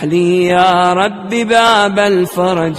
وافتح لي يا رب باب الفرج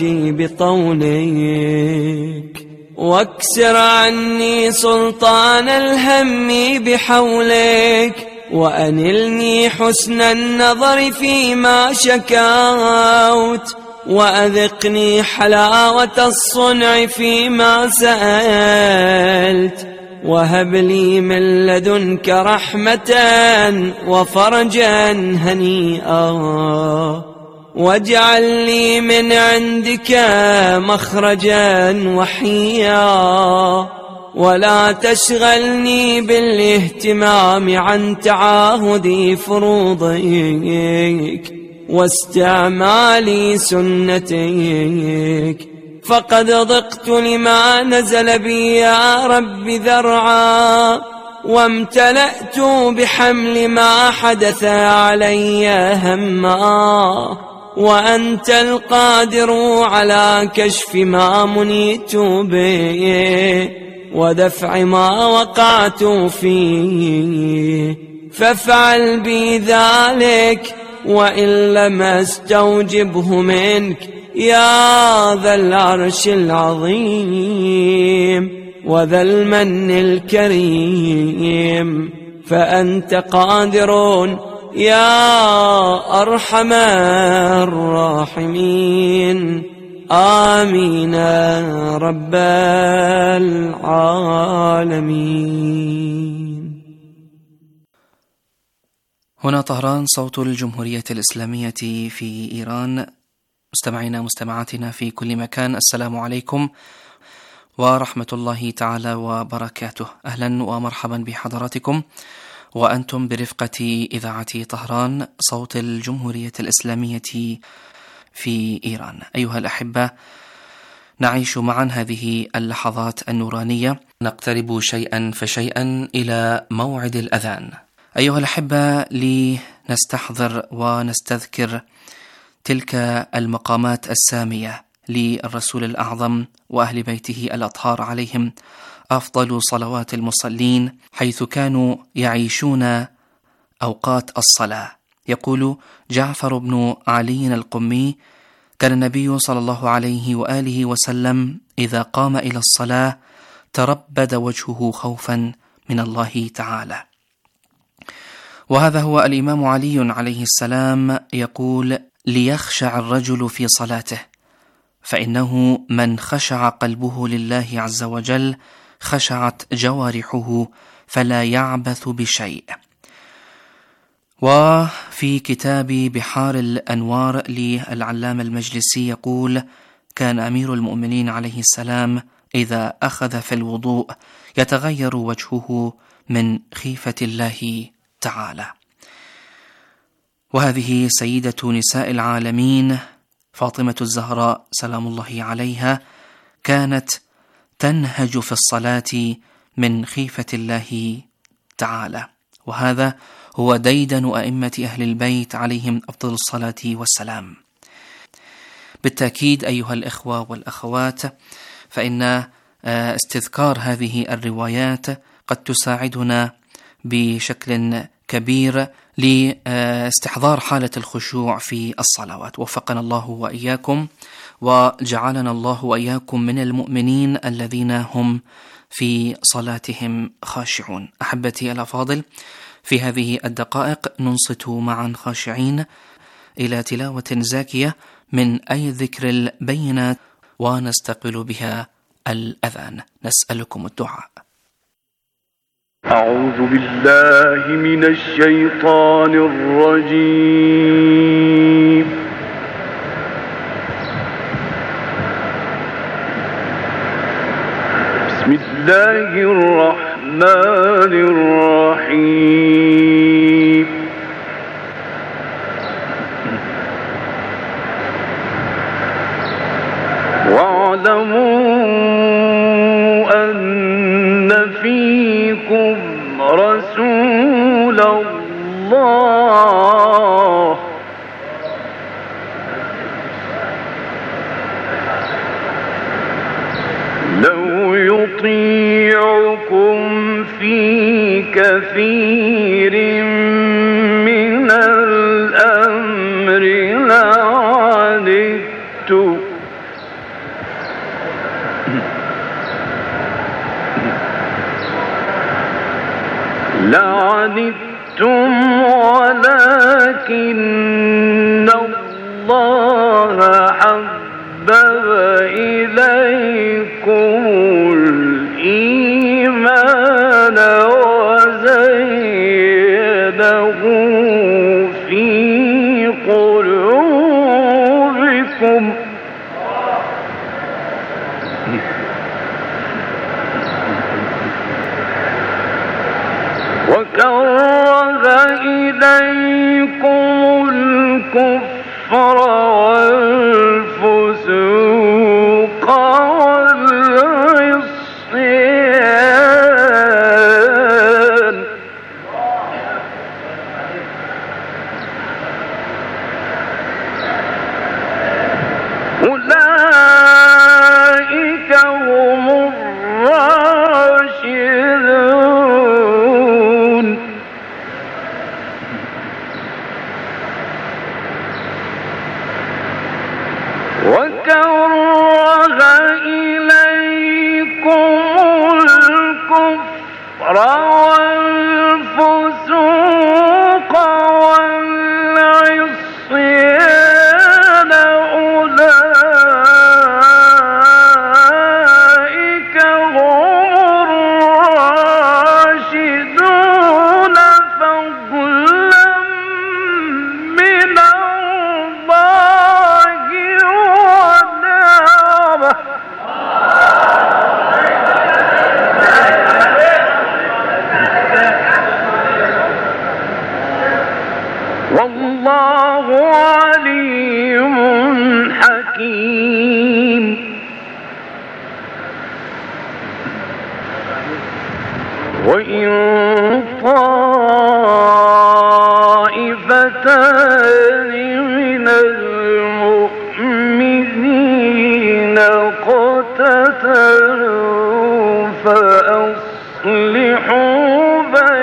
بطولك، واكسر عني سلطان الهم بحولك، وأنلني حسن النظر فيما شكوت، وأذقني حلاوة الصنع فيما سألت، وهب لي من لدنك رحمة وفرجا هنيئا، واجعل لي من عندك مخرجا وحيا، ولا تشغلني بالاهتمام عن تعاهد فروضك واستعمال سنتك، فقد ضقت لما نزل بي يا رب ذرعا، وامتلأت بحمل ما حدث علي هما، وأنت القادر على كشف ما منيت به ودفع ما وقعت فيه، فافعل بي ذلك وإن لم استوجبه منك يا ذا العرش العظيم وذا المن الكريم، فأنت قادر يا أرحم الراحمين. آمين رب العالمين. هنا طهران، صوت الجمهورية الإسلامية في إيران. مستمعينا مستمعاتنا في كل مكان، السلام عليكم ورحمة الله تعالى وبركاته. أهلا ومرحبا بحضراتكم وأنتم برفقة إذاعة طهران، صوت الجمهورية الإسلامية في إيران. أيها الأحبة، نعيش معا هذه اللحظات النورانية، نقترب شيئا فشيئا إلى موعد الأذان. أيها الأحبة، لنستحضر ونستذكر تلك المقامات السامية للرسول الأعظم وأهل بيته الأطهار عليهم أفضل صلوات المصلين، حيث كانوا يعيشون أوقات الصلاة. يقول جعفر بن علي القمي: كان النبي صلى الله عليه وآله وسلم إذا قام إلى الصلاة تربد وجهه خوفا من الله تعالى. وهذا هو الإمام علي عليه السلام يقول: ليخشع الرجل في صلاته، فإنه من خشع قلبه لله عز وجل خشعت جوارحه فلا يعبث بشيء. وفي كتاب بحار الأنوار للعلامة المجلسي يقول: كان أمير المؤمنين عليه السلام إذا أخذ في الوضوء يتغير وجهه من خيفة الله تعالى. وهذه سيدة نساء العالمين فاطمة الزهراء سلام الله عليها كانت تنهج في الصلاة من خيفة الله تعالى، وهذا هو ديدن أئمة أهل البيت عليهم أفضل الصلاة والسلام. بالتأكيد أيها الإخوة والأخوات، فإن استذكار هذه الروايات قد تساعدنا بشكل كبير لاستحضار حالة الخشوع في الصلوات. وفقنا الله وإياكم، وجعلنا الله وإياكم من المؤمنين الذين هم في صلاتهم خاشعون. أحبتي الأفاضل، في هذه الدقائق ننصت معا خاشعين إلى تلاوة زاكية من أي ذكر البينات، ونستقبل بها الأذان. نسألكم الدعاء. أعوذ بالله من الشيطان الرجيم. بسم الله الرحمن الرحيم. واعلموا أن فيكم رسول الله لو يطيعكم في كثير من الأمر لعنتم ولكن الله حبب إليكم الإيمان وزينه في قلوبكم وكره إليكم الكفر والفسوق والعصيان أولئك هم الراشدون وكره إليكم الكفر والفسوق والعصيان أولئك هم الراشدون فضلا من الله ونعمه والله عليم حكيم وإن طائفتان من المؤمنين اقتتلوا فأصلحوا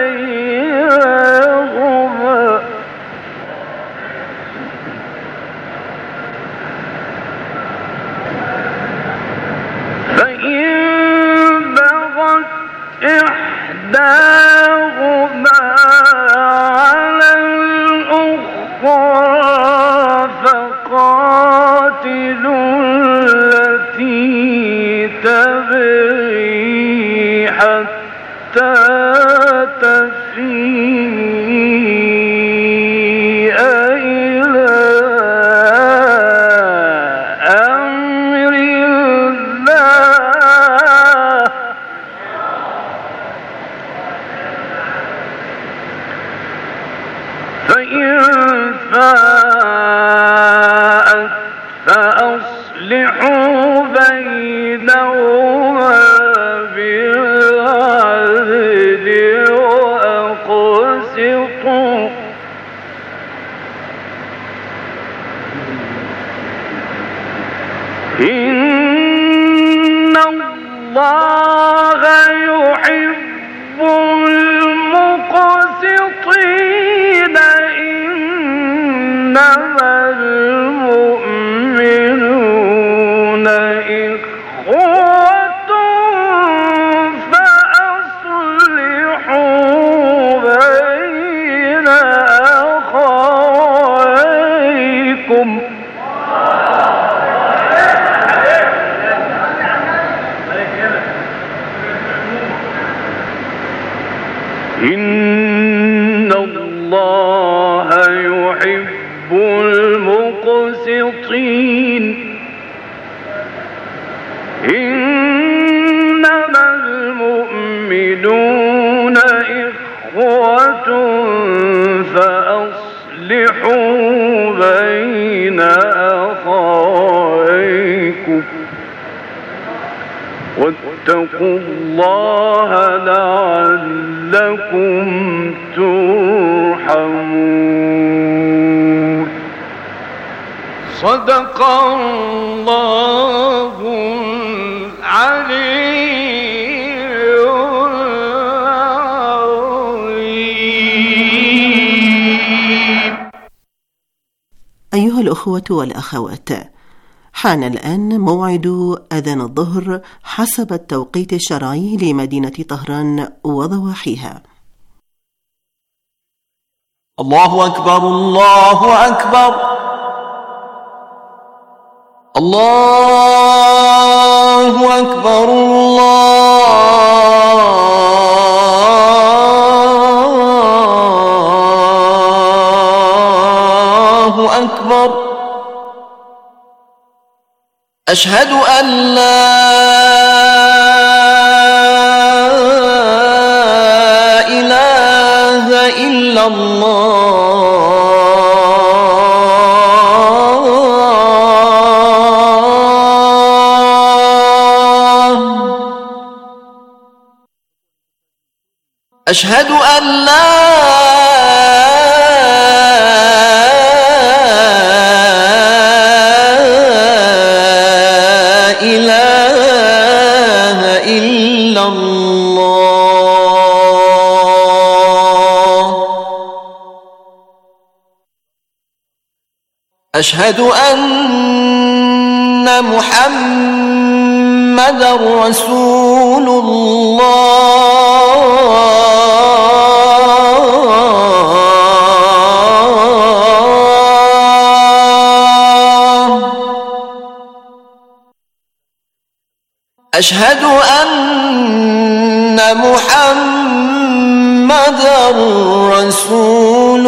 بينهما فإن بغت إحداهما على الأخرى فقاتلوا التي تبغي حتى تفيء إلى أمر الله فإن فاءت فأصلحوا بينهما بالعدل وأقسطوا إن الله يحب المقسطين إنما المؤمنون إخوة فأصلحوا بين أخويكم إن الله يحب المقسطين إنما المؤمنون إخوة فأصلحوا بين أخويكم واتقوا الله لعلكم ترحمون صدق الله العلي العظيم. أيها الأخوة والأخوات، حان الآن موعد أذان الظهر حسب التوقيت الشرعي لمدينة طهران وضواحيها. الله أكبر الله أكبر الله أكبر الله أكبر أشهد أن لا إله إلا الله أشهد أن لا إله إلا الله أشهد أن محمدًا رسول الله أشهد أن محمدًا رسول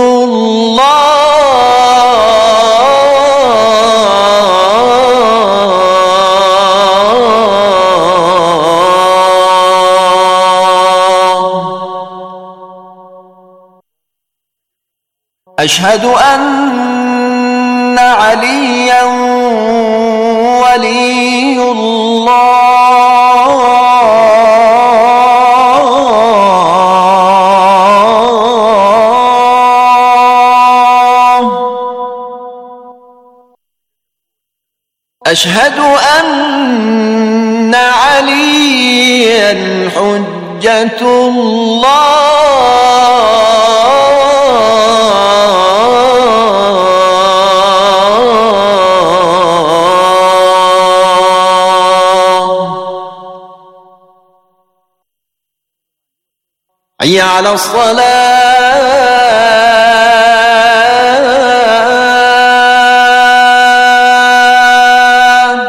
أشهد أن عليا ولي الله أشهد أن عليا حجة حي على الصلاة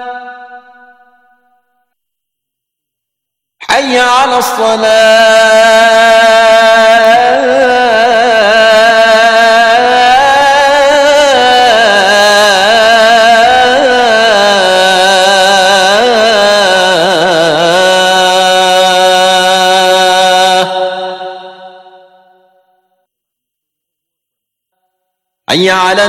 حي على حي على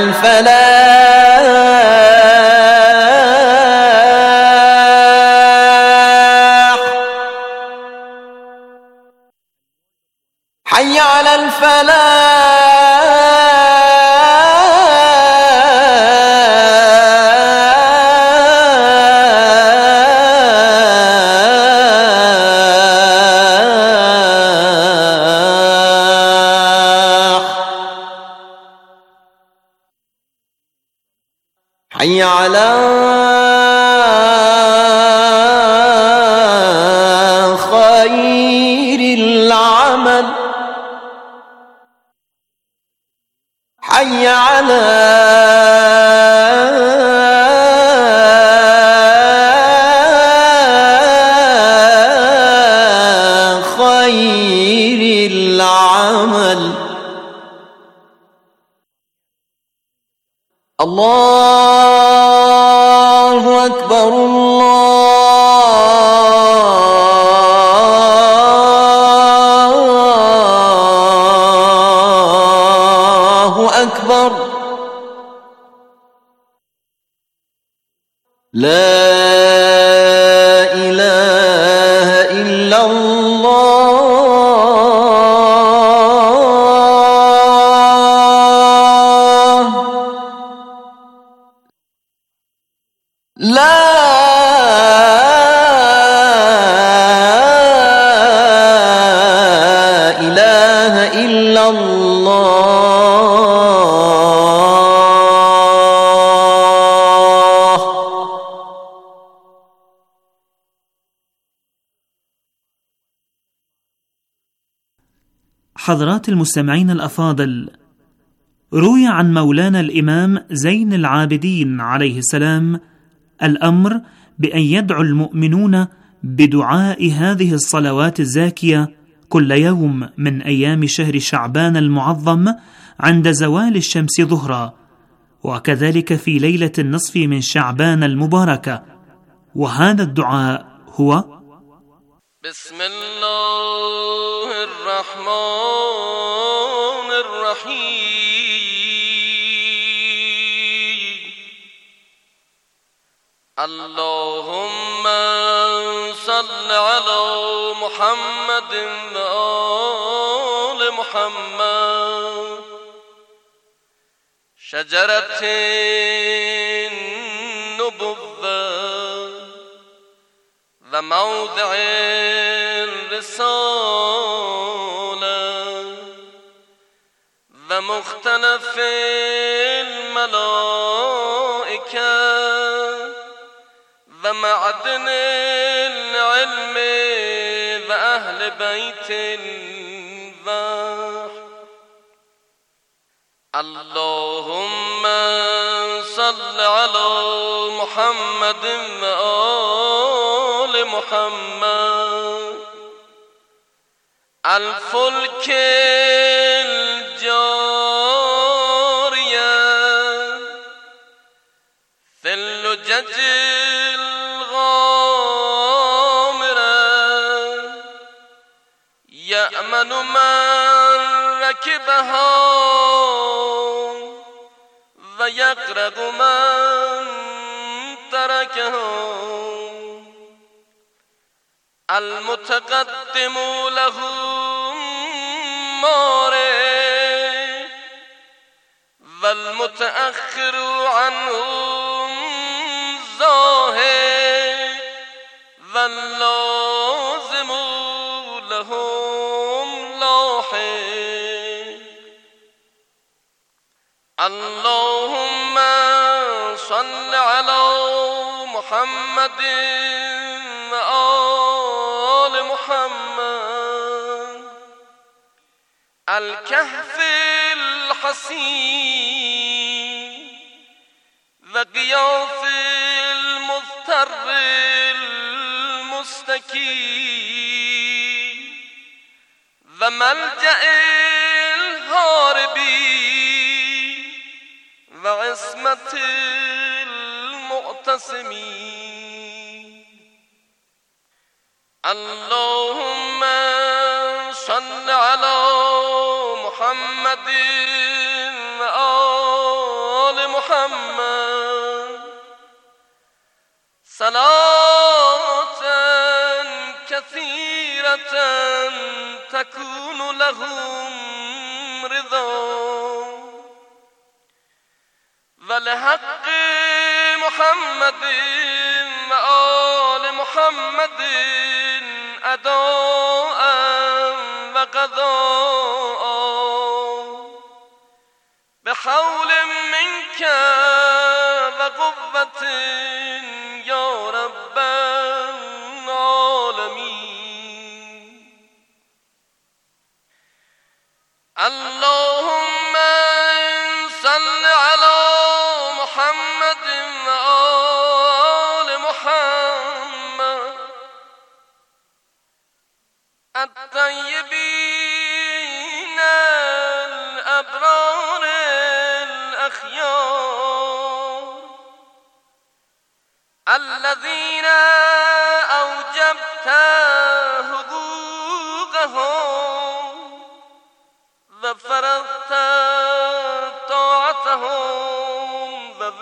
الفلاح حي على الفلاح حي على خير العمل حي على خير العمل الله أكبر الله أكبر لا إله إلا الله لا إله إلا الله حضرات المستمعين الأفاضل، روي عن مولانا الإمام زين العابدين عليه السلام الأمر بأن يدعو المؤمنون بدعاء هذه الصلوات الزاكية كل يوم من أيام شهر شعبان المعظم عند زوال الشمس ظهرا، وكذلك في ليلة النصف من شعبان المباركة. وهذا الدعاء هو: بسم الله الرحمن الرحيم. اللهم صل على محمد وآل محمد. شجرة النبوة وموضع الرسالة ومختلف الملائكة ومعدن العلم وأهل بيت الوحي. اللهم صل على محمد وآل محمد. الفلك الجارية في اللجج الغامرة يأمن من ركبها ويغرق من تركها. المتقدم له مارع والمتأخر عنه زاهد واللازم لهم لاحق. اللهم صل على محمد وآل محمد. الكهف الحصين وغياث المضطر المستكين وملجأ الهاربين وعصمة المعتصمين. اللهم صل على محمد وآل محمد. صلاة كثيرة تكون لهم رضا ولحق محمد وآل محمد أداء وقضاء بحول منك وقوة يا رب العالمين. اللهم صل على محمد وآل محمد الطيبين الأبرار الأخيار الذين أوجبت حقوقهم وفرضت طاعتهم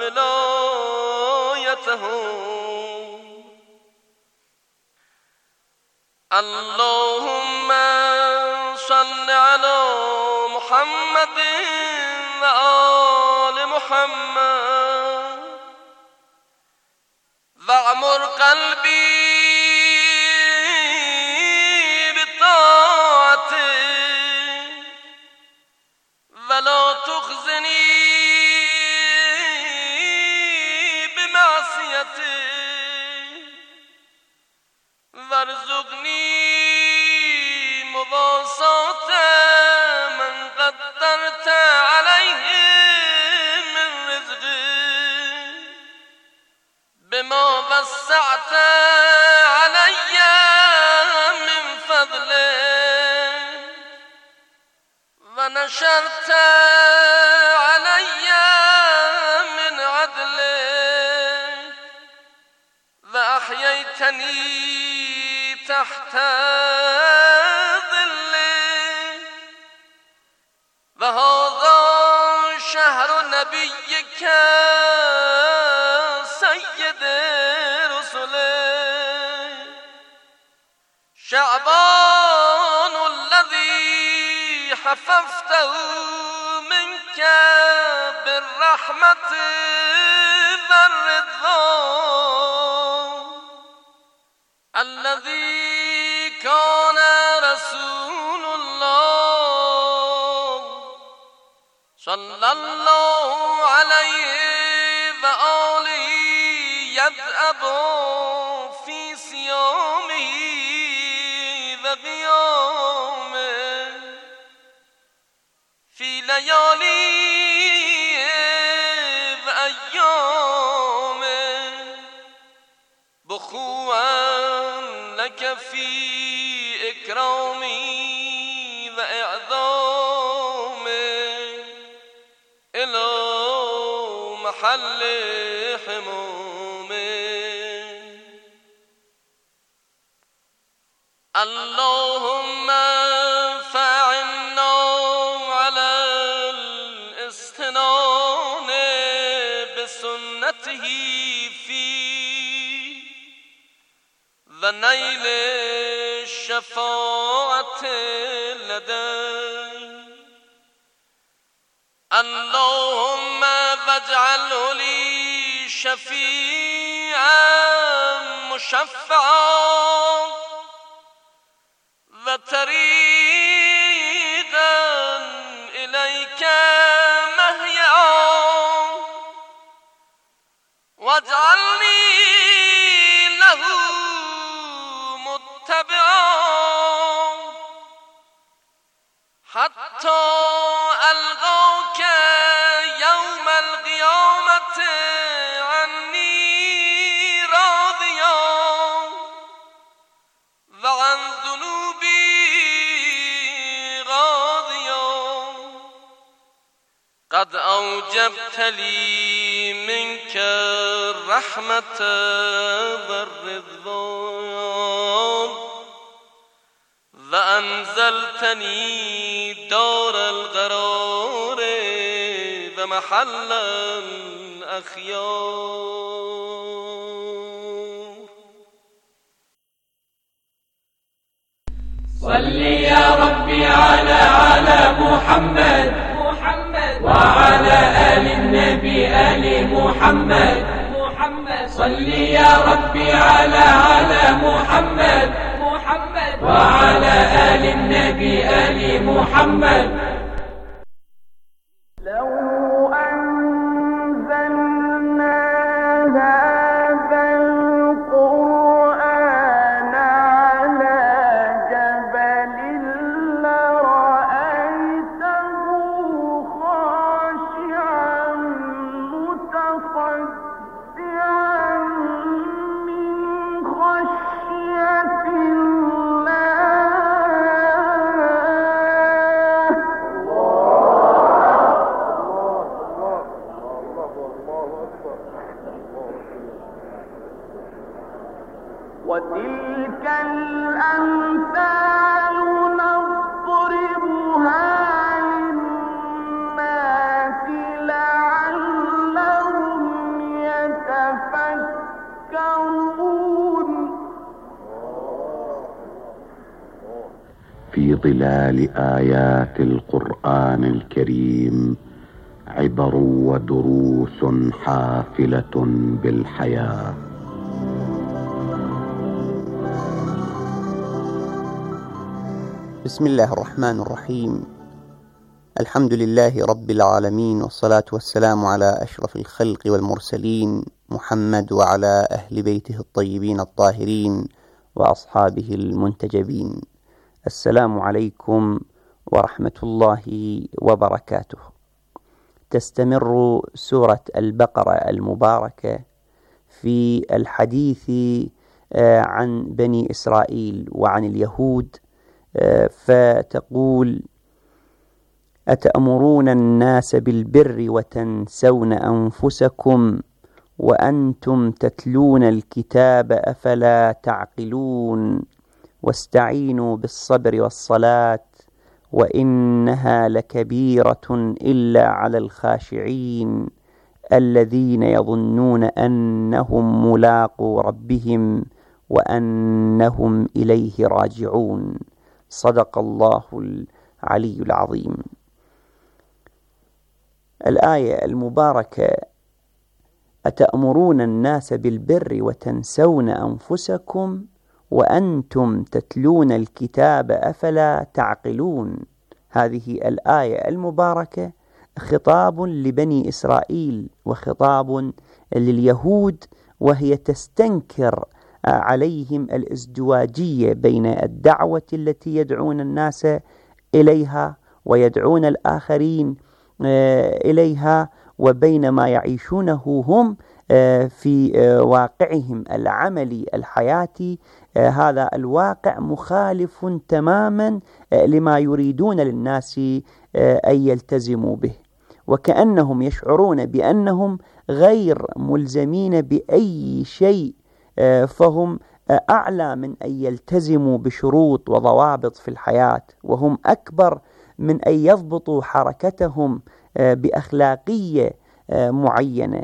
وولايتهم. اللهم صل على محمد وآل محمد وعمر قلبي بطاعتك ولا تخزني بمعصيتك وارزقني مواساته وسعت علي من فضلك ونشرت علي من عدلك وأحييتني تحت ظلك وهذا شهر نبيك سيد رسله شعبان الذي حففته منك بالرحمة والرضوان الذي كان رسول الله صلى الله عليه وآله يدأب في صيامه وقيامه في ليالي وأيامه بخوا لك في إكرامي وإعظامي إلى محل حمامي اللهم فاعنا على الاستنان بسنته فيه ونيل الشفاعة لديه اللهم واجعله لي شفيعا مشفعا وطريقا إليك مهيعا واجعلني له متبعا حتى ألقاك يوم القيامة عني راضيا وعن ذنوبي راضيا قد أوجبت لي منك الرحمة والرضوان وأنزلتني دار القرار ومحل الأخيار صل يا ربي على محمد وعلى آل النبي آل محمد صل يا ربي على محمد وعلى آل النبي آل محمد لو أنزلنا هذا القرآن على جبل لرأيته خاشعا متصدعا من خشية وتلك الأمثال نضربها للناس لعلهم يتفكرون في ظلال آيات القرآن الكريم عبر ودروس حافلة بالحياة. بسم الله الرحمن الرحيم. الحمد لله رب العالمين، والصلاة والسلام على أشرف الخلق والمرسلين محمد وعلى أهل بيته الطيبين الطاهرين وأصحابه المنتجبين. السلام عليكم ورحمة الله وبركاته. تستمر سورة البقرة المباركة في الحديث عن بني إسرائيل وعن اليهود، فتقول: أتأمرون الناس بالبر وتنسون أنفسكم وأنتم تتلون الكتاب أفلا تعقلون واستعينوا بالصبر والصلاة وإنها لكبيرة إلا على الخاشعين الذين يظنون أنهم ملاقو ربهم وأنهم إليه راجعون. صدق الله العلي العظيم. الآية المباركة: أتأمرون الناس بالبر وتنسون أنفسكم وأنتم تتلون الكتاب أفلا تعقلون. هذه الآية المباركة خطاب لبني إسرائيل وخطاب لليهود، وهي تستنكر عليهم الازدواجية بين الدعوة التي يدعون الناس إليها ويدعون الآخرين إليها، وبين ما يعيشونه هم في واقعهم العملي الحياتي. هذا الواقع مخالف تماما لما يريدون للناس أن يلتزموا به، وكأنهم يشعرون بأنهم غير ملزمين بأي شيء، فهم أعلى من أن يلتزموا بشروط وضوابط في الحياة، وهم أكبر من أن يضبطوا حركتهم بأخلاقية معينة،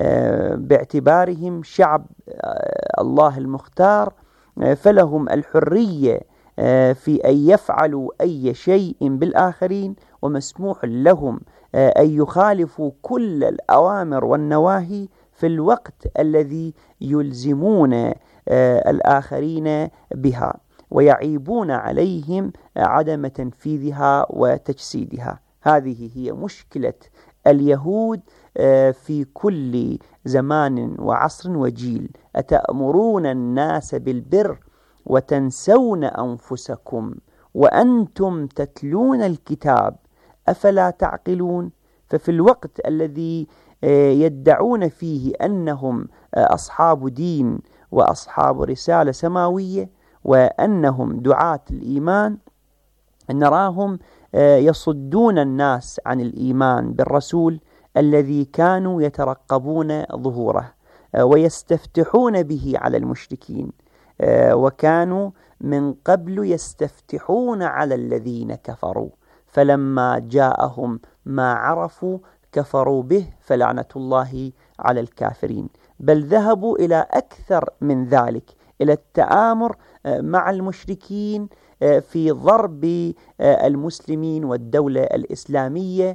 باعتبارهم شعب الله المختار، فلهم الحرية في أن يفعلوا أي شيء بالآخرين، ومسموح لهم أن يخالفوا كل الأوامر والنواهي في الوقت الذي يلزمون الآخرين بها، ويعيبون عليهم عدم تنفيذها وتجسيدها. هذه هي مشكلة اليهود في كل زمان وعصر وجيل. أتأمرون الناس بالبر وتنسون أنفسكم وأنتم تتلون الكتاب أفلا تعقلون. ففي الوقت الذي يدعون فيه أنهم أصحاب دين وأصحاب رسالة سماوية وأنهم دعاة الإيمان، نراهم يصدون الناس عن الإيمان بالرسول الذي كانوا يترقبون ظهوره ويستفتحون به على المشركين، وكانوا من قبل يستفتحون على الذين كفروا، فلما جاءهم ما عرفوا كفروا به فلعنة الله على الكافرين. بل ذهبوا إلى أكثر من ذلك، إلى التآمر مع المشركين في ضرب المسلمين والدولة الإسلامية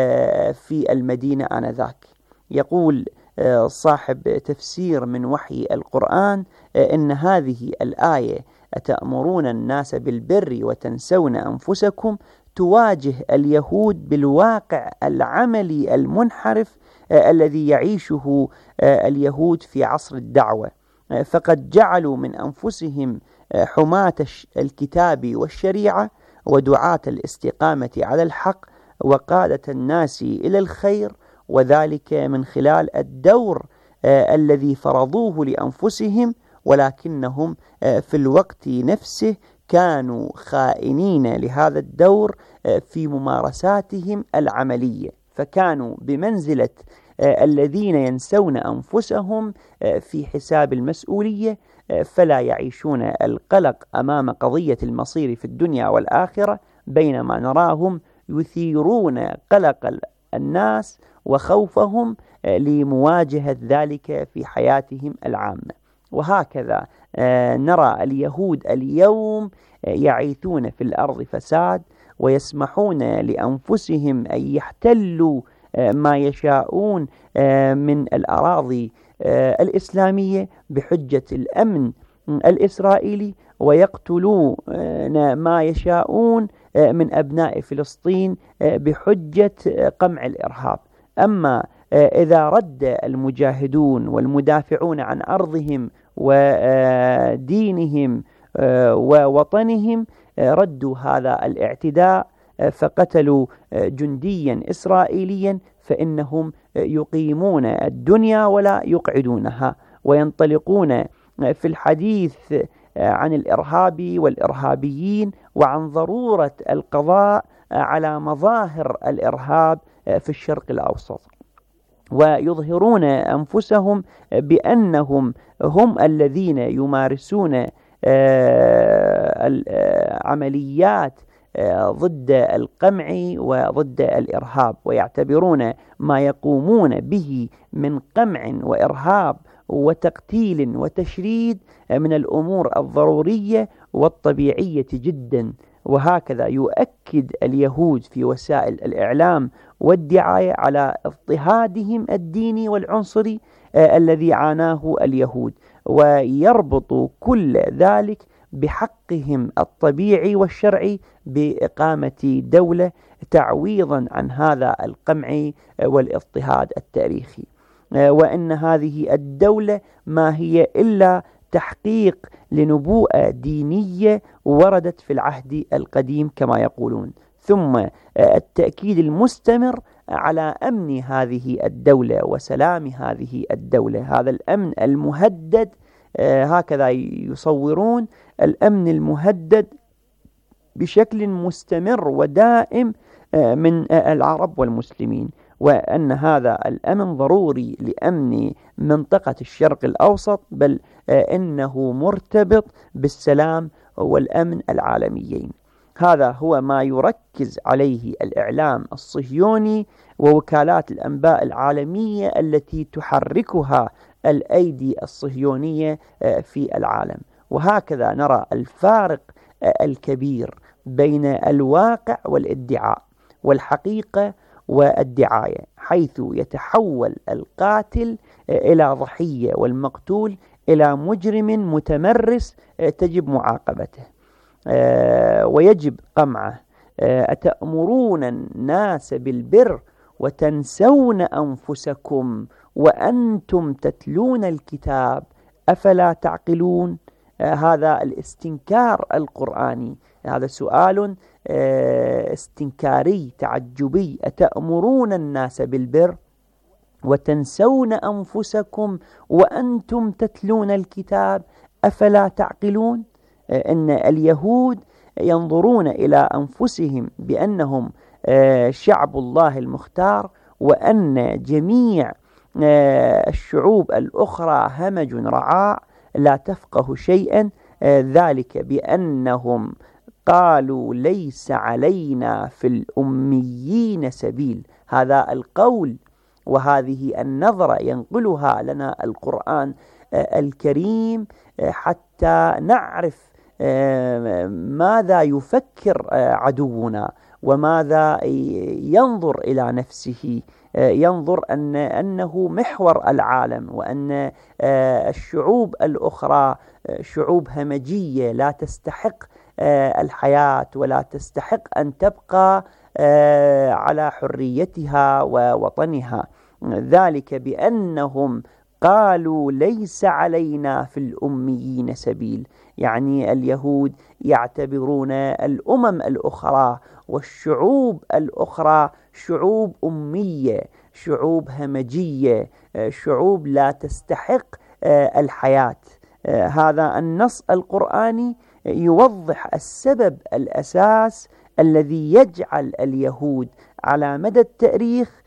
في المدينة آنذاك. يقول صاحب تفسير من وحي القرآن إن هذه الآية أتأمرون الناس بالبر وتنسون أنفسكم تواجه اليهود بالواقع العملي المنحرف الذي يعيشه اليهود في عصر الدعوة، فقد جعلوا من أنفسهم حماة الكتاب والشريعة ودعاة الاستقامة على الحق وقادة الناس إلى الخير، وذلك من خلال الدور الذي فرضوه لأنفسهم، ولكنهم في الوقت نفسه كانوا خائنين لهذا الدور في ممارساتهم العملية، فكانوا بمنزلة الذين ينسون أنفسهم في حساب المسؤولية، فلا يعيشون القلق أمام قضية المصير في الدنيا والآخرة، بينما نراهم يثيرون قلق الناس وخوفهم لمواجهة ذلك في حياتهم العامة. وهكذا نرى اليهود اليوم يعيثون في الأرض فساد، ويسمحون لأنفسهم أن يحتلوا ما يشاءون من الأراضي الإسلامية بحجة الأمن الإسرائيلي، ويقتلون ما يشاءون من أبناء فلسطين بحجة قمع الإرهاب. أما إذا رد المجاهدون والمدافعون عن أرضهم ودينهم ووطنهم ردوا هذا الاعتداء فقتلوا جنديا إسرائيليا، فإنهم يقيمون الدنيا ولا يقعدونها، وينطلقون في الحديث عن الإرهاب والإرهابيين وعن ضرورة القضاء على مظاهر الإرهاب في الشرق الأوسط، ويظهرون أنفسهم بأنهم هم الذين يمارسون عمليات ضد القمع وضد الإرهاب، ويعتبرون ما يقومون به من قمع وإرهاب وتقتيل وتشريد من الأمور الضرورية والطبيعية جدا. وهكذا يؤكد اليهود في وسائل الإعلام والدعاية على اضطهادهم الديني والعنصري الذي عاناه اليهود، ويربط كل ذلك بحقهم الطبيعي والشرعي بإقامة دولة تعويضا عن هذا القمع والاضطهاد التاريخي، وأن هذه الدولة ما هي إلا تحقيق لنبوءة دينية وردت في العهد القديم كما يقولون، ثم التأكيد المستمر على أمن هذه الدولة وسلام هذه الدولة. هذا الأمن المهدد، هكذا يصورون الأمن المهدد بشكل مستمر ودائم من العرب والمسلمين، وأن هذا الأمن ضروري لأمن منطقة الشرق الأوسط، بل إنه مرتبط بالسلام والأمن العالميين. هذا هو ما يركز عليه الإعلام الصهيوني ووكالات الأنباء العالمية التي تحركها الأيدي الصهيونية في العالم. وهكذا نرى الفارق الكبير بين الواقع والادعاء والحقيقة والدعاية، حيث يتحول القاتل إلى ضحية والمقتول إلى مجرم متمرس تجب معاقبته ويجب قمعه. أتأمرون الناس بالبر وتنسون أنفسكم وأنتم تتلون الكتاب أفلا تعقلون؟ هذا الاستنكار القرآني، هذا سؤال استنكاري تعجبي. أتأمرون الناس بالبر وتنسون أنفسكم وأنتم تتلون الكتاب أفلا تعقلون؟ إن اليهود ينظرون إلى أنفسهم بأنهم شعب الله المختار، وأن جميع الشعوب الأخرى همج رعاع لا تفقه شيئا، ذلك بأنهم قالوا ليس علينا في الأميين سبيل. هذا القول وهذه النظرة ينقلها لنا القرآن الكريم حتى نعرف ماذا يفكر عدونا وماذا ينظر إلى نفسه. ينظر أنه محور العالم، وأن الشعوب الأخرى شعوب همجية لا تستحق الحياة ولا تستحق أن تبقى على حريتها ووطنها، ذلك بأنهم قالوا ليس علينا في الأميين سبيل. يعني اليهود يعتبرون الأمم الأخرى والشعوب الأخرى شعوب أمية، شعوب همجية، شعوب لا تستحق الحياة. هذا النص القرآني يوضح السبب الأساس الذي يجعل اليهود على مدى التاريخ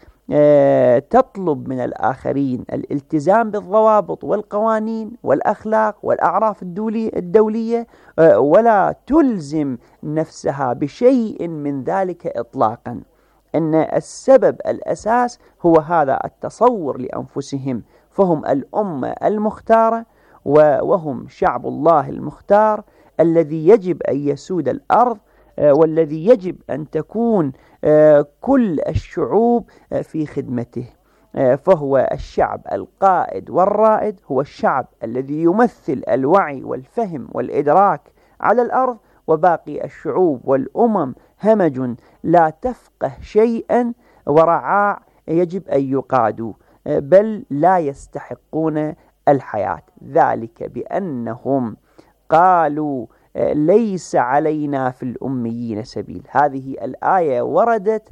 تطلب من الآخرين الالتزام بالضوابط والقوانين والأخلاق والأعراف الدولية، ولا تلزم نفسها بشيء من ذلك إطلاقا. إن السبب الأساس هو هذا التصور لأنفسهم، فهم الأمة المختارة وهم شعب الله المختار الذي يجب أن يسود الأرض، والذي يجب أن تكون كل الشعوب في خدمته. فهو الشعب القائد والرائد، هو الشعب الذي يمثل الوعي والفهم والإدراك على الأرض، وباقي الشعوب والأمم همج لا تفقه شيئا ورعاع يجب أن يقادوا، بل لا يستحقون الحياة، ذلك بأنهم قالوا ليس علينا في الأميين سبيل. هذه الآية وردت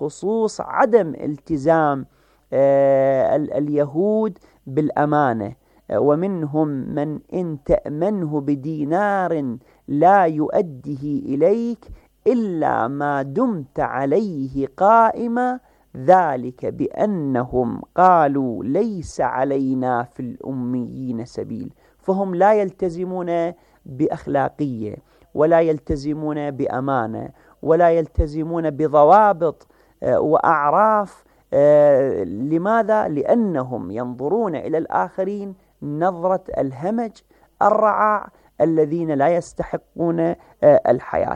بخصوص عدم التزام اليهود بالأمانة ومنهم من إن تأمنه بدينار لا يؤديه إليك إلا ما دمت عليه قائما، ذلك بأنهم قالوا ليس علينا في الأميين سبيل. فهم لا يلتزمون بأخلاقية، ولا يلتزمون بأمانة، ولا يلتزمون بضوابط وأعراف. لماذا؟ لأنهم ينظرون إلى الآخرين نظرة الهمج الرعاع الذين لا يستحقون الحياة.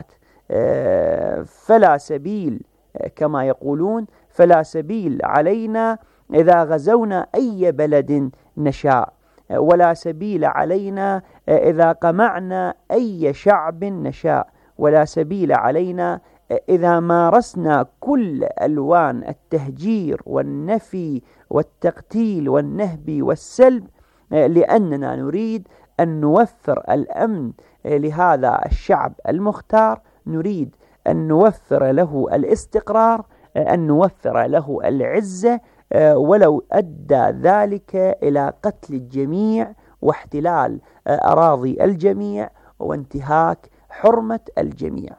فلا سبيل كما يقولون، فلا سبيل علينا إذا غزونا أي بلد نشاء، ولا سبيل علينا إذا قمعنا أي شعب نشاء، ولا سبيل علينا إذا مارسنا كل ألوان التهجير والنفي والتقتيل والنهب والسلب، لأننا نريد أن نوفر الأمن لهذا الشعب المختار، نريد أن نوفر له الاستقرار، أن نوفر له العزة، ولو أدى ذلك إلى قتل الجميع واحتلال أراضي الجميع وانتهاك حرمة الجميع.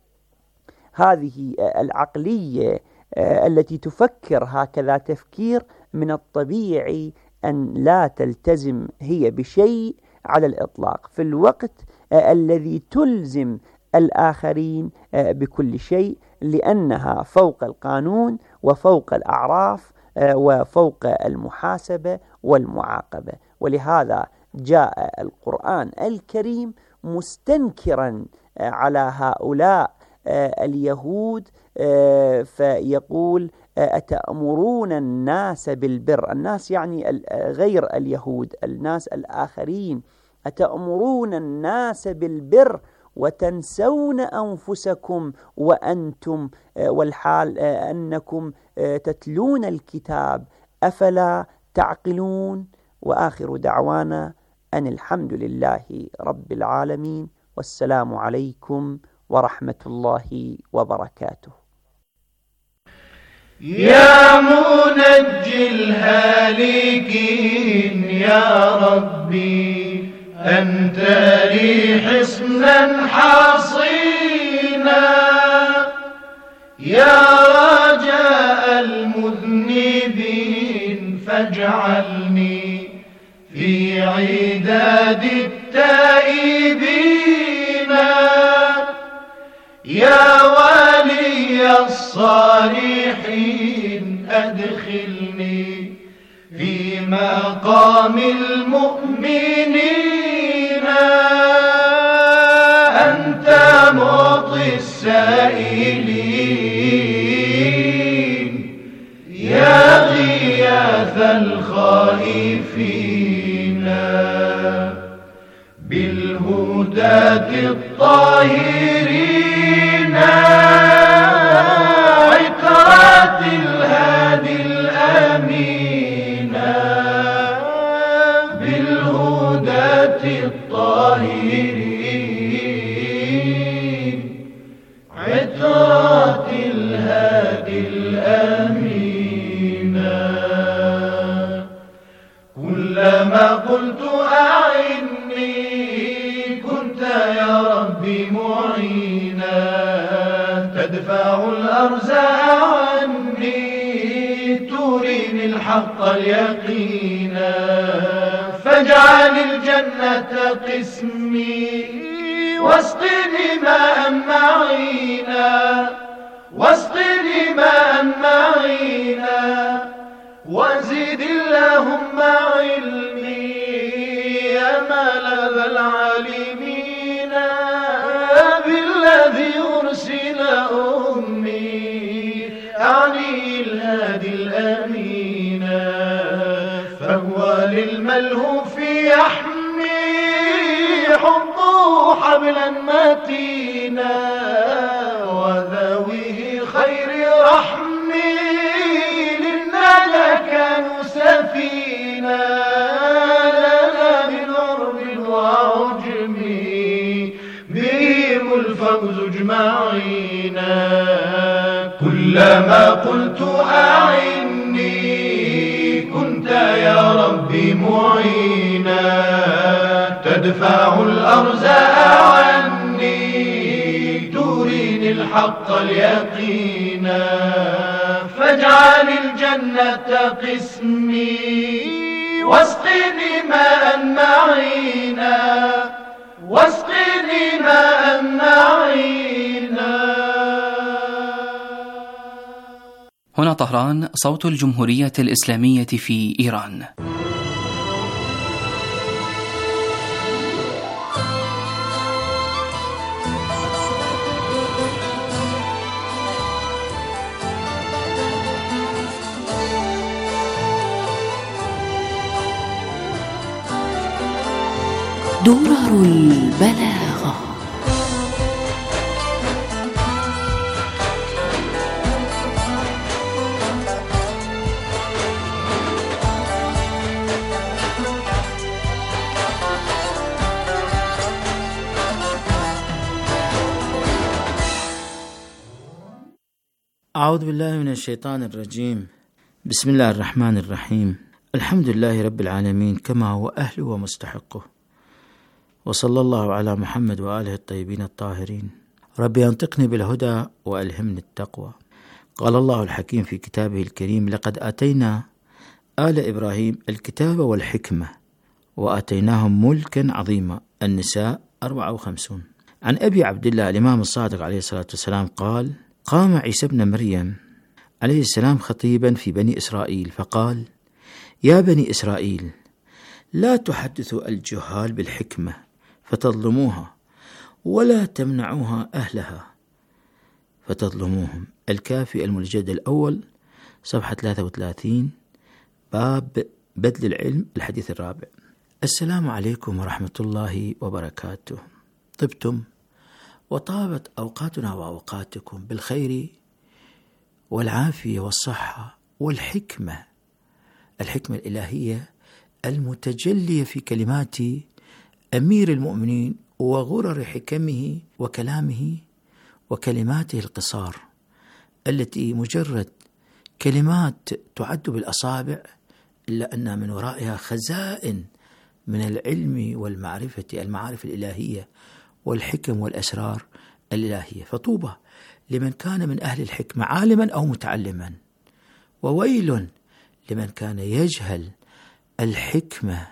هذه العقلية التي تفكر هكذا تفكير من الطبيعي أن لا تلتزم هي بشيء على الإطلاق، في الوقت الذي تلزم الآخرين بكل شيء، لأنها فوق القانون وفوق الأعراف وفوق المحاسبة والمعاقبة. ولهذا جاء القرآن الكريم مستنكرا على هؤلاء اليهود، فيقول أتأمرون الناس بالبر، الناس يعني غير اليهود، الناس الآخرين، أتأمرون الناس بالبر وتنسون أنفسكم وأنتم والحال أنكم تتلون الكتاب أفلا تعقلون. وآخر دعوانا أن الحمد لله رب العالمين، والسلام عليكم ورحمة الله وبركاته. يا منجي الهالكين يا ربي، أنت لي حصنا حصينا، يا رجاء المذنبين فاجعلني في عداد التائبين، يا ولي الصالحين أدخلني في مقام المؤمنين، أنت معطي السائلين يا غياث الخائفين، بالهداة الطاهرين عترات الهادي الأمين، بالهداة الطاهرين عترات الهادي الأمين. كلما قلت أعني كنت يا ربي معينا، تدفع الأرزاق عني تريني الحق اليقينا، فاجعل الجنة قسمي واسقني ماء معينا، واسقني ماء معينا، وزد اللهم علمي يا ملذ العالمين، بالذي أرسل أمي أعني الهادي الأمين، فهو للملهوف يحمي حبه حبلا متينا، وذويه خير رحمي للندى كانوا سفينا، لنا من عرب وعجم بهم الفوز اجمعين. كلما قلت أعني كنت يا ربي ربي معينا تدفع الأرزاء عني تريني الحق اليقينا فاجعل الجنة قسمي واسقني ماء معينا واسقني ماء معينا. هنا طهران، صوت الجمهورية الإسلامية في إيران. درر البلاغة. أعوذ بالله من الشيطان الرجيم. بسم الله الرحمن الرحيم. الحمد لله رب العالمين كما هو أهله ومستحقه، وصلى الله على محمد وآله الطيبين الطاهرين. ربي أنطقني بالهدى وألهمني التقوى. قال الله الحكيم في كتابه الكريم: لقد آتينا آل إبراهيم الكتاب والحكمة وآتيناهم ملكا عظيما. النساء 54. عن أبي عبد الله الإمام الصادق عليه الصلاة والسلام قال: قام عيسى بن مريم عليه السلام خطيبا في بني إسرائيل فقال: يا بني إسرائيل، لا تحدثوا الجهال بالحكمة فتظلموها، ولا تمنعوها أهلها فتظلموهم. الكافي المجلد الأول صفحة 33، باب بذل العلم، الحديث الرابع. السلام عليكم ورحمة الله وبركاته. طبتم وطابت أوقاتنا وأوقاتكم بالخير والعافية والصحة والحكمة، الحكمة الإلهية المتجلية في كلمات أمير المؤمنين وغرر حكمه وكلامه وكلماته القصار، التي مجرد كلمات تعد بالأصابع، إلا أن من ورائها خزائن من العلم والمعرفة، المعارف الإلهية والحكم والأسرار الإلهية. فطوبى لمن كان من أهل الحكمة عالما أو متعلما، وويل لمن كان يجهل الحكمة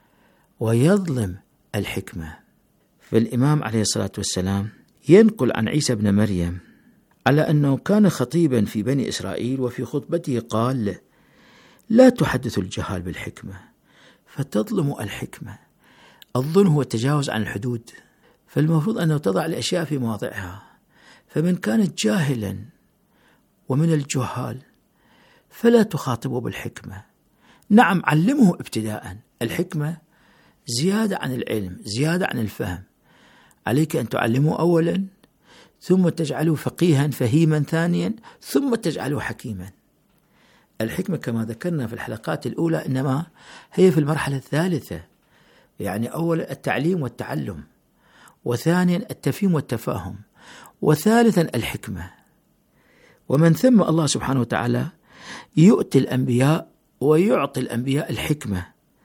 ويظلم الحكمة. فالإمام عليه الصلاة والسلام ينقل عن عيسى بن مريم على أنه كان خطيبا في بني إسرائيل، وفي خطبته قال: لا تحدثوا الجهال بالحكمة فتظلموا الحكمة. الظلم هو التجاوز عن الحدود، فالمفروض أنه تضع الأشياء في مواضعها. فمن كان جاهلا ومن الجهال فلا تخاطبه بالحكمة. نعم، علمه ابتداء. الحكمة زيادة عن العلم، زيادة عن الفهم. عليك أن تعلمه أولا، ثم تجعله فقيها فهيما ثانيا، ثم تجعله حكيما. الحكمة كما ذكرنا في الحلقات الأولى إنما هي في المرحلة الثالثة، يعني أولا التعليم والتعلم، وثانيا التفهيم والتفاهم، وثالثا الحكمة. ومن ثم الله سبحانه وتعالى يؤتي الأنبياء ويعطي الأنبياء الحكمة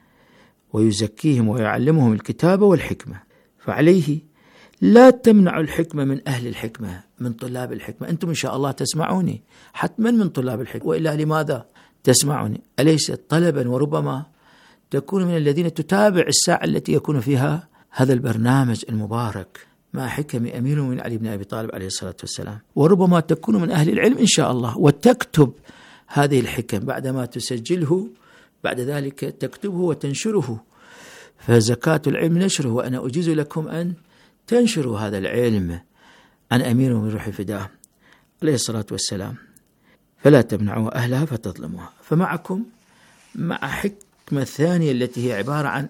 ويزكيهم ويعلمهم الكتاب والحكمة. فعليه لا تمنع الحكمة من أهل الحكمة، من طلاب الحكمة. أنتم إن شاء الله تسمعوني حتما من طلاب الحكمة، وإلا لماذا تسمعوني؟ أليس طلبا وربما تكون من الذين تتابع الساعة التي يكون فيها هذا البرنامج المبارك مع حكم أمير من علي بن أبي طالب عليه الصلاة والسلام، وربما تكون من أهل العلم إن شاء الله، وتكتب هذه الحكم بعدما تسجله، بعد ذلك تكتبه وتنشره. فزكاة العلم نشره، وأنا أجيز لكم أن تنشروا هذا العلم عن أمير من روح فداه عليه الصلاة والسلام. فلا تمنعوا أهلها فتظلموها. فمعكم مع حكمة ثانية التي هي عبارة عن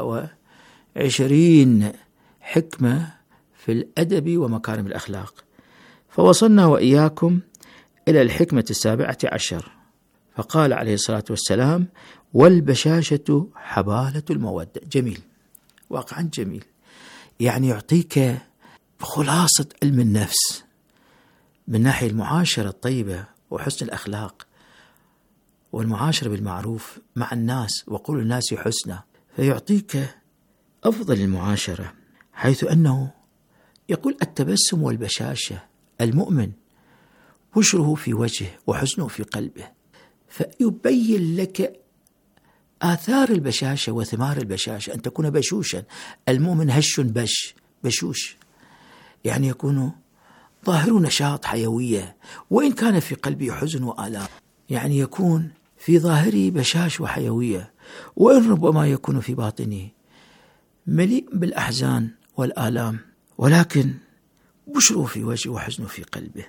21 حكمة في الأدب ومكارم الأخلاق. فوصلنا وإياكم إلى الحكمة 17، فقال عليه الصلاة والسلام: والبشاشة حبالة المودة. جميل، واقعا جميل، يعني يعطيك خلاصة علم النفس من ناحية المعاشرة الطيبة وحسن الأخلاق والمعاشرة بالمعروف مع الناس، وقول الناس حسنا، فيعطيك أفضل المعاشرة، حيث أنه يقول التبسم والبشاشة، المؤمن بشره في وجهه وحزنه في قلبه، فيبين لك آثار البشاشة وثمار البشاشة، أن تكون بشوشا. المؤمن هش بشوش، يعني يكون ظاهر نشاط حيوية، وإن كان في قلبه حزن وآلام، يعني يكون في ظاهره بشاش وحيوية، وإن ربما يكون في باطنه مليء بالأحزان والآلام، ولكن بشره في وجهه وحزنه في قلبه.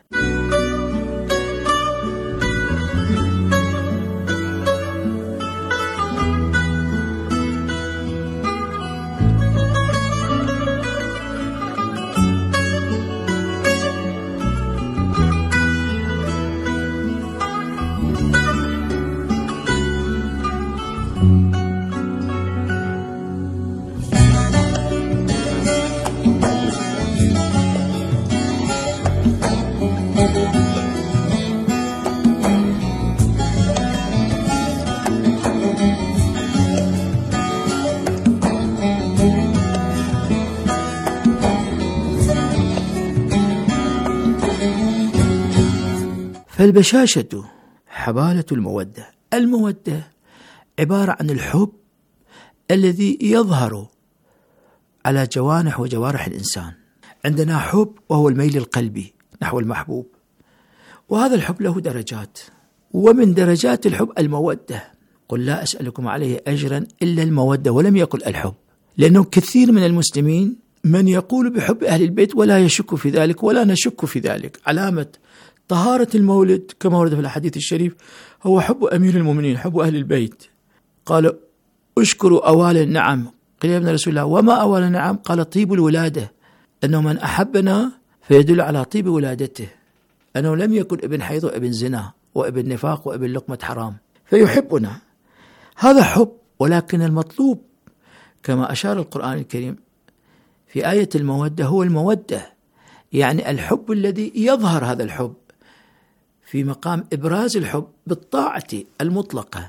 فالبشاشة حبالة المودة. المودة عبارة عن الحب الذي يظهر على جوانح وجوارح الإنسان. عندنا حب وهو الميل القلبي نحو المحبوب، وهذا الحب له درجات، ومن درجات الحب المودة. قل لا أسألكم عليه أجرا إلا المودة، ولم يقل الحب، لأنه كثير من المسلمين من يقول بحب أهل البيت ولا يشك في ذلك ولا نشك في ذلك. علامة طهارة المولد كما ورد في الحديث الشريف هو حب أمير المؤمنين، حب أهل البيت. قال اشكروا أوال النعم، قيل يا ابن رسول الله وما أوال النعم؟ قال طيب الولادة، أنه من أحبنا فيدل على طيب ولادته، أنه لم يكن ابن حيض وابن زنا وابن نفاق وابن لقمة حرام، فيحبنا. هذا حب، ولكن المطلوب كما أشار القرآن الكريم في آية المودة هو المودة، يعني الحب الذي يظهر هذا الحب في مقام إبراز الحب بالطاعة المطلقة.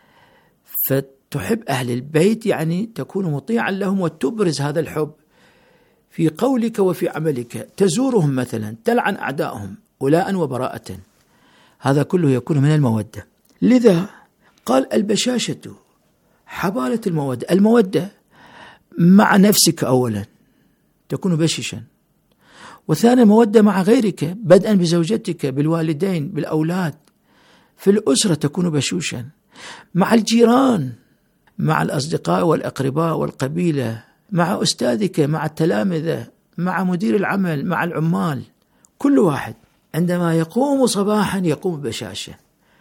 فتحب أهل البيت يعني تكون مطيعا لهم وتبرز هذا الحب في قولك وفي عملك، تزورهم مثلا، تلعن أعدائهم ولاء وبراءة، هذا كله يكون من المودة. لذا قال البشاشة حبالة المودة. المودة مع نفسك أولا تكون بششا، وثانيا المودة مع غيرك، بدءا بزوجتك، بالوالدين، بالأولاد، في الأسرة تكون بشوشا، مع الجيران، مع الأصدقاء والأقرباء والقبيلة، مع أستاذك، مع التلامذة، مع مدير العمل، مع العمال. كل واحد عندما يقوم صباحا يقوم ببشاشة،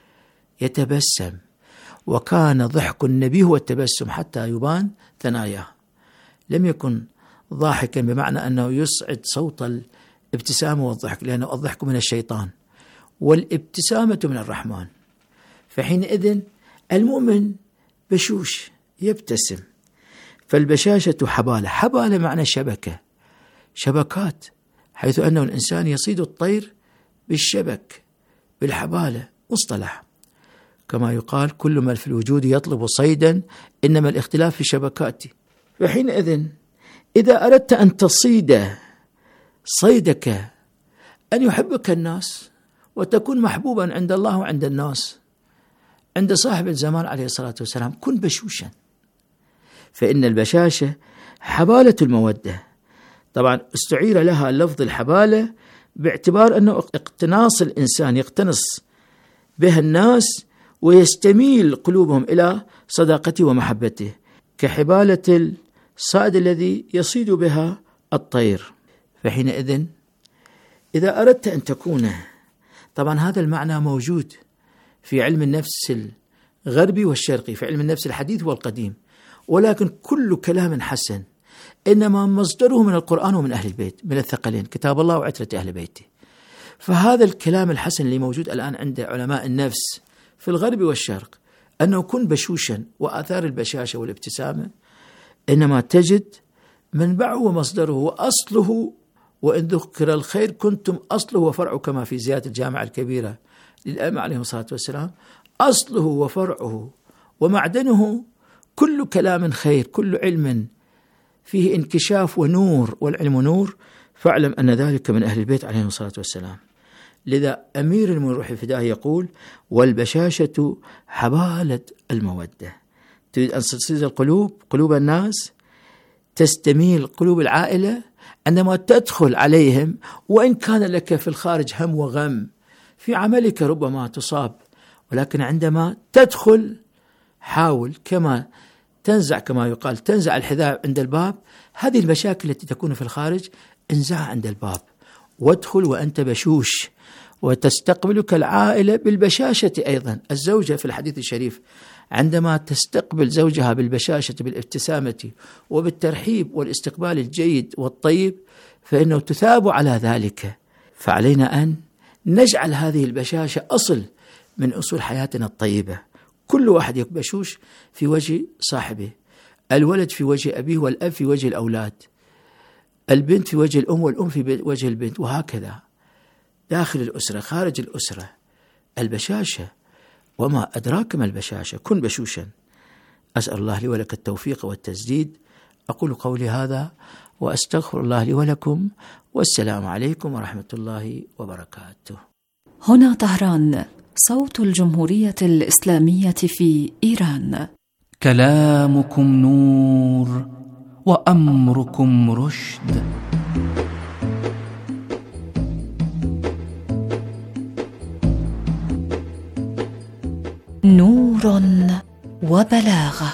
يتبسم، وكان ضحك النبي هو التبسم حتى يبان ثناياه. لم يكن ضاحكا بمعنى أنه يصعد صوت الابتسامة والضحك، لأنه الضحك من الشيطان والابتسامة من الرحمن. فحينئذ المؤمن بشوش يبتسم. فالبشاشة حبالة. حبالة معنى شبكة، شبكات، حيث أنه الإنسان يصيد الطير بالشبك، بالحبالة، مصطلح كما يقال كل ما في الوجود يطلب صيدا إنما الاختلاف في الشبكات. فحينئذ إذا أردت أن تصيد صيدك أن يحبك الناس وتكون محبوبا عند الله وعند الناس، عند صاحب الزمان عليه الصلاة والسلام، كن بشوشا. فإن البشاشة حبالة المودة. طبعا استعير لها لفظ الحبالة باعتبار أنه اقتناص الإنسان، يقتنص بها الناس ويستميل قلوبهم إلى صداقته ومحبته، كحبالة الصائد الذي يصيد بها الطير. فحينئذ إذا أردت أن تكون، طبعا هذا المعنى موجود في علم النفس الغربي والشرقي، في علم النفس الحديث والقديم، ولكن كل كلام حسن إنما مصدره من القرآن ومن أهل البيت، من الثقلين كتاب الله وعترة أهل بيته. فهذا الكلام الحسن اللي موجود الآن عند علماء النفس في الغرب والشرق، أنه كن بشوشا، وآثار البشاشة والابتسامة إنما تجد منبعه ومصدره وأصله. وإن ذكر الخير كنتم أصله وفرعه، كما في زيادة الجامعة الكبيرة للأئمة عليهم الصلاة والسلام، أصله وفرعه ومعدنه كل كلام خير، كل علم فيه انكشاف ونور، والعلم نور، فاعلم أن ذلك من أهل البيت عليهم الصلاة والسلام. لذا أمير المؤمنين روح الفداء يقول: والبشاشة حبالة المودة. تريد أن تصير القلوب، قلوب الناس تستميل قلوب العائلة عندما تدخل عليهم، وإن كان لك في الخارج هم وغم، في عملك ربما تصاب، ولكن عندما تدخل حاول كما تنزع، كما يقال تنزع الحذاء عند الباب، هذه المشاكل التي تكون في الخارج انزعها عند الباب، وادخل وأنت بشوش، وتستقبلك العائلة بالبشاشة. أيضا الزوجة في الحديث الشريف عندما تستقبل زوجها بالبشاشة، بالابتسامة وبالترحيب والاستقبال الجيد والطيب، فإنه تثاب على ذلك. فعلينا أن نجعل هذه البشاشة أصل من أصول حياتنا الطيبة. كل واحد يكون بشوش في وجه صاحبه، الولد في وجه أبيه، والأب في وجه الأولاد، البنت في وجه الأم، والأم في وجه البنت، وهكذا داخل الأسرة خارج الأسرة. البشاشة، وما أدراك ما البشاشة، كن بشوشا. أسأل الله لي ولك التوفيق والتسديد. أقول قولي هذا وأستغفر الله لي ولكم، والسلام عليكم ورحمة الله وبركاته. هنا طهران، صوت الجمهورية الإسلامية في إيران. كلامكم نور وأمركم رشد. نور وبلاغة.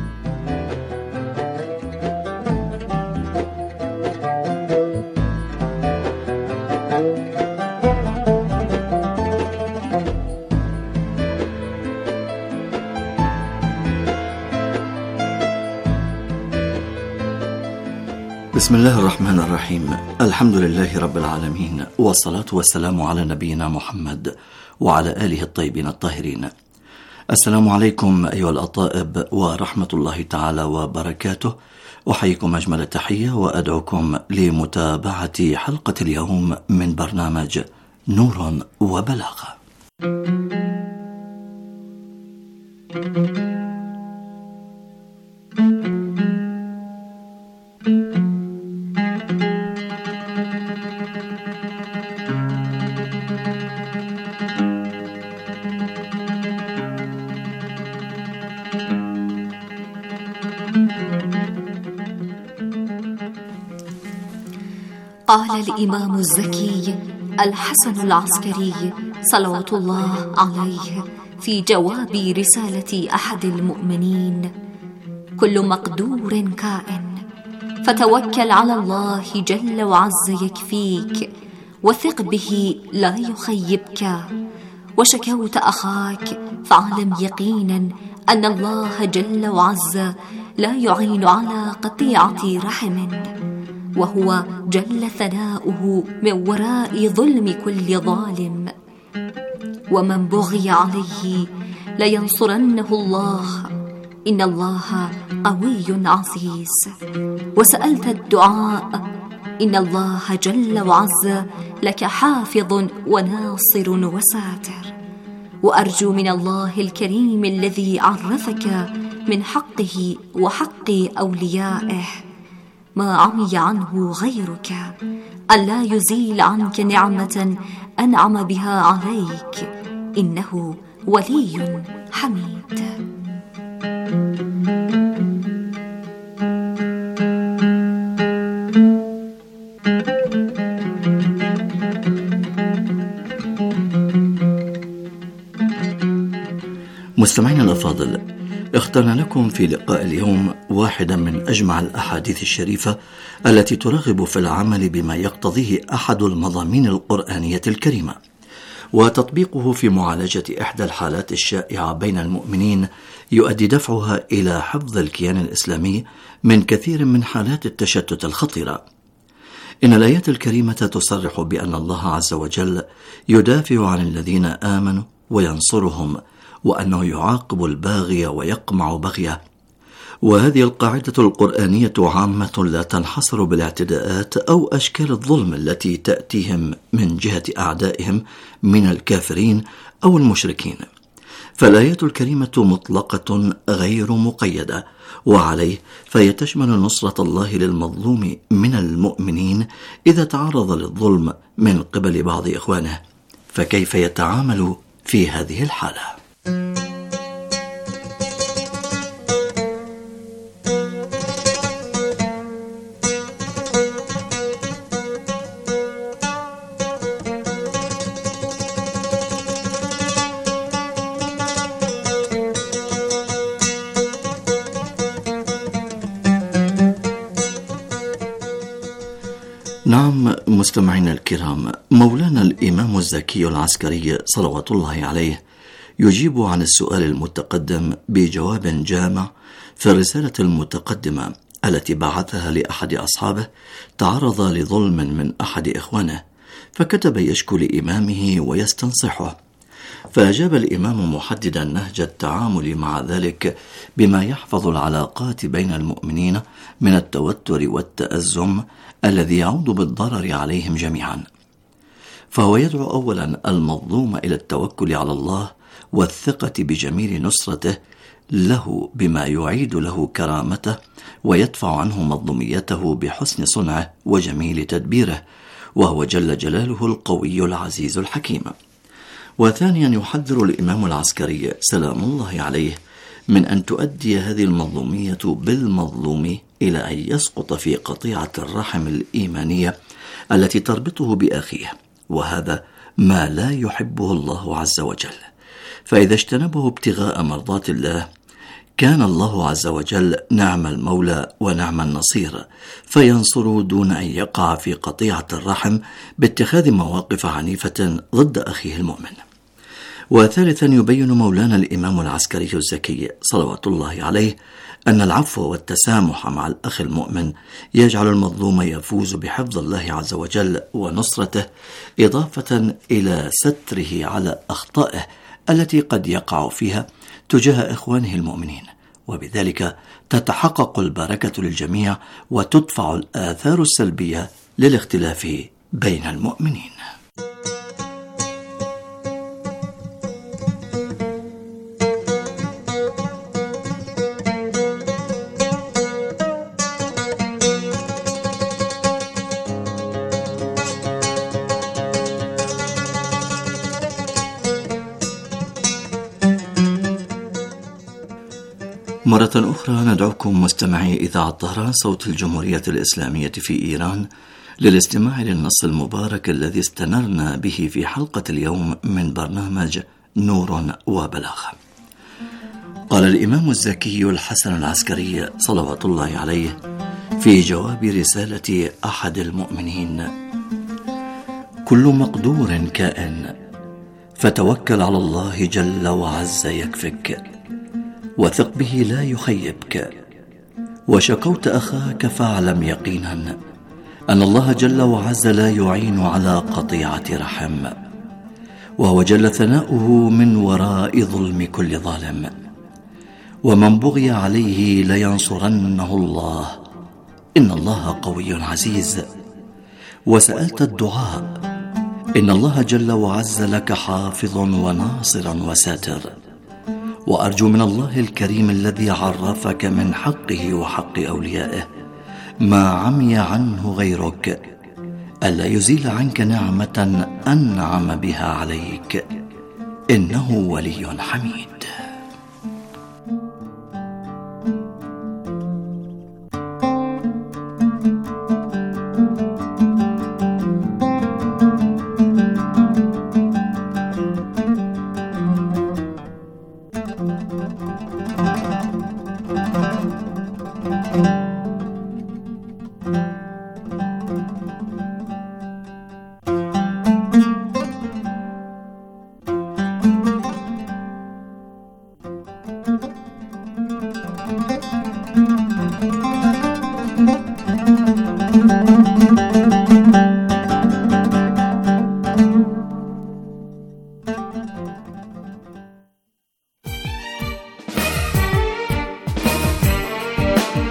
بسم الله الرحمن الرحيم. الحمد لله رب العالمين، والصلاة والسلام على نبينا محمد وعلى آله الطيبين الطاهرين. السلام عليكم أيها الأطائب ورحمة الله تعالى وبركاته. أحييكم أجمل التحية، وأدعوكم لمتابعة حلقة اليوم من برنامج نور وبلاغة. قال الإمام الزكي الحسن العسكري صلوات الله عليه في جواب رسالة أحد المؤمنين: كل مقدور كائن، فتوكل على الله جل وعز يكفيك، وثق به لا يخيبك. وشكوت أخاك فاعلم يقينا أن الله جل وعز لا يعين على قطيعة رحم، وهو جل ثناؤه من وراء ظلم كل ظالم. ومن بغي عليه لينصرنه الله، إن الله قوي عزيز. وسألت الدعاء، إن الله جل وعز لك حافظ وناصر وساتر. وأرجو من الله الكريم الذي عرفك من حقه وحق أوليائه ما عمي عنه غيرك، ألا يزيل عنك نعمة أنعم بها عليك، إنه ولي حميد. مستمعينا الأفاضل، اخترنا لكم في لقاء اليوم واحدا من أجمع الأحاديث الشريفة التي ترغب في العمل بما يقتضيه أحد المضامين القرآنية الكريمة، وتطبيقه في معالجة إحدى الحالات الشائعة بين المؤمنين يؤدي دفعها إلى حفظ الكيان الإسلامي من كثير من حالات التشتت الخطيرة. إن الآيات الكريمة تصرح بأن الله عز وجل يدافع عن الذين آمنوا وينصرهم، وأنه يعاقب الباغي ويقمع بغيه. وهذه القاعدة القرآنية عامة لا تنحصر بالاعتداءات أو أشكال الظلم التي تأتيهم من جهة أعدائهم من الكافرين أو المشركين، فالآية الكريمة مطلقة غير مقيدة، وعليه فهي تشمل نصرة الله للمظلوم من المؤمنين إذا تعرض للظلم من قبل بعض إخوانه، فكيف يتعامل في هذه الحالة؟ نعم مستمعينا الكرام، مولانا الإمام الزكي العسكري صلوات الله عليه يجيب عن السؤال المتقدم بجواب جامع في الرسالة المتقدمة التي بعثها لأحد أصحابه تعرض لظلم من أحد إخوانه، فكتب يشكو لإمامه ويستنصحه، فأجاب الإمام محددا نهج التعامل مع ذلك بما يحفظ العلاقات بين المؤمنين من التوتر والتأزم الذي يعود بالضرر عليهم جميعا. فهو يدعو أولا المظلوم إلى التوكل على الله والثقة بجميل نصرته له بما يعيد له كرامته ويدفع عنه مظلوميته بحسن صنعه وجميل تدبيره، وهو جل جلاله القوي العزيز الحكيم. وثانيا يحذر الإمام العسكري سلام الله عليه من أن تؤدي هذه المظلومية بالمظلوم إلى أن يسقط في قطيعة الرحم الإيمانية التي تربطه بأخيه، وهذا ما لا يحبه الله عز وجل. فإذا اجتنبه ابتغاء مرضات الله كان الله عز وجل نعم المولى ونعم النصير، فينصر دون أن يقع في قطيعة الرحم باتخاذ مواقف عنيفة ضد أخيه المؤمن. وثالثا يبين مولانا الإمام العسكري الزكي صلوات الله عليه أن العفو والتسامح مع الأخ المؤمن يجعل المظلوم يفوز بحفظ الله عز وجل ونصرته، إضافة إلى ستره على أخطائه التي قد يقع فيها تجاه إخوانه المؤمنين، وبذلك تتحقق البركة للجميع وتدفع الآثار السلبية للاختلاف بين المؤمنين. مرة أخرى ندعوكم مستمعي إذاعة طهران صوت الجمهورية الإسلامية في إيران للاستماع للنص المبارك الذي استنرنا به في حلقة اليوم من برنامج نور وبلاغة. قال الإمام الزكي الحسن العسكري صلوات الله عليه في جواب رسالة أحد المؤمنين: كل مقدور كائن، فتوكل على الله جل وعز يكفك، وثق به لا يخيبك، وشكوت أخاك فاعلم يقينا أن الله جل وعز لا يعين على قطيعة رحم، وهو جل ثناؤه من وراء ظلم كل ظالم، ومن بغي عليه لينصرنه الله، إن الله قوي عزيز. وسألت الدعاء، إن الله جل وعز لك حافظ وناصر وساتر، وأرجو من الله الكريم الذي عرفك من حقه وحق أوليائه ما عمي عنه غيرك ألا يزيل عنك نعمة أنعم بها عليك، إنه ولي حميد.